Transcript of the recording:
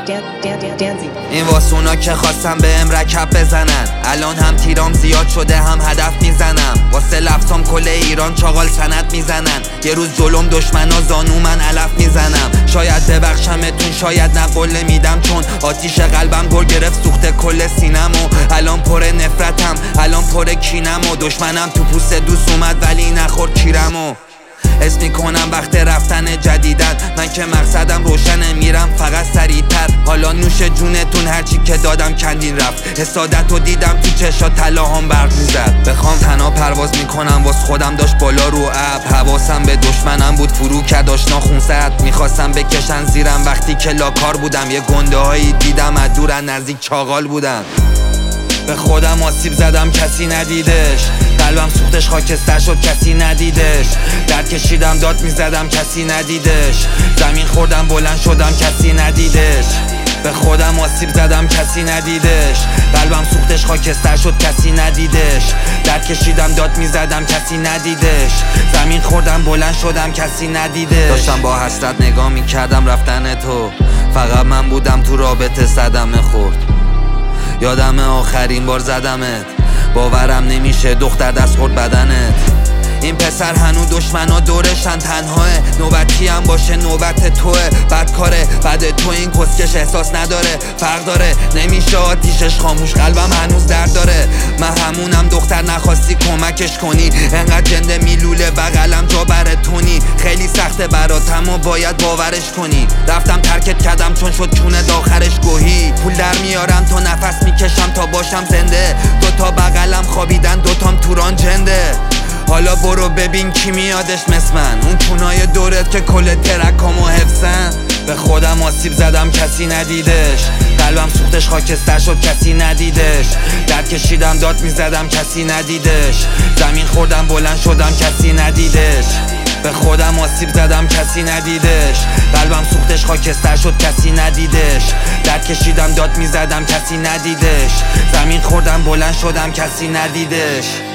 این واسونا که خواستم بهم رکب بزنن، الان هم تیرام زیاد شده هم هدف میزنم. واسه لفظام کل ایران چاقال سند میزنن، یه روز جلوم دشمنا زانو من علف میزنم. شاید ببخشمتون شاید نه قله میدم، چون آتیش قلبم گل گرفت سوخته کل سینمو. الان پر نفرتم الان پر کینم و دشمنم تو پوست دوست اومد ولی نخورد کیرمو. حس میکنم وقت رفتن جدیدن، من که مقصدم روشنه میرم فقط سریعتر. حالا نوش جونتون هرچی که دادم کندین رفت، حسادتو دیدم تو چشا طلاهام برق میزد. بخوام تنها پرواز میکنم واس خودم داشت بالا رو ابر، حواسم به دشمنم بود فرو کرد آشنا خونسرد. میخواستم بکشن زیرم وقتی که لاکار بودم، یه گنده هایی دیدم از دور نزدیک چاغال بودن. به خودم آسیب زدم کسی ندیدش، قلبم سوختش خاکستر شد کسی ندیدش. درد کشیدم داد میزدم کسی ندیدش، زمین خوردم بلند شدم کسی ندیدش. به خودم آسیب زدم کسی ندیدش، قلبم سوختش خاکستر شد کسی ندیدش. درد کشیدم داد میزدم کسی ندیدش، زمین خوردم بلند شدم کسی ندیدش. داشتم با حسرت نگاه میکردم رفتن تو، فقط من بودم تو رابطه صدمه خورد. یادم آخرین بار زدمت، باورم نمیشه دختر دست خورد بدنت. این پسر هنو دشمنا دورشن تنهاه، نوبتی هم باشه نوبت توه. بدکاره بعد تو این کسکش احساس نداره، فرق داره نمیشه آتیشش خاموش، قلبم هنوز درد داره. من همونم دختر نخواستی کمکش کنی، انقدر جنده میلوله بغلم جا براتونی. خیلی سخته براتم و باید باورش کنی، رفتم ترکت کردم چون شد چونه آخرش گوهی. پول در میارم تا نفس میکشم تا باشم زنده، دوتا بغلم خوابیدن دوتام توران جنده. حالا برو ببین کی میادش مثل من، اون کونای دورت که کل ترکامو حفظن. به خودم آسیب زدم کسی ندیدش، قلبم سوختش خاکستر شد کسی ندیدش. درد کشیدم داد میزدم کسی ندیدش، زمین خوردم بلند شدم کسی ندیدش. به خودم آسیب زدم کسی ندیدش، قلبم سوختش خاکستر شد کسی ندیدش. درد کشیدم داد میزدم کسی ندیدش، زمین خوردم بلند شدم کسی ندیدش.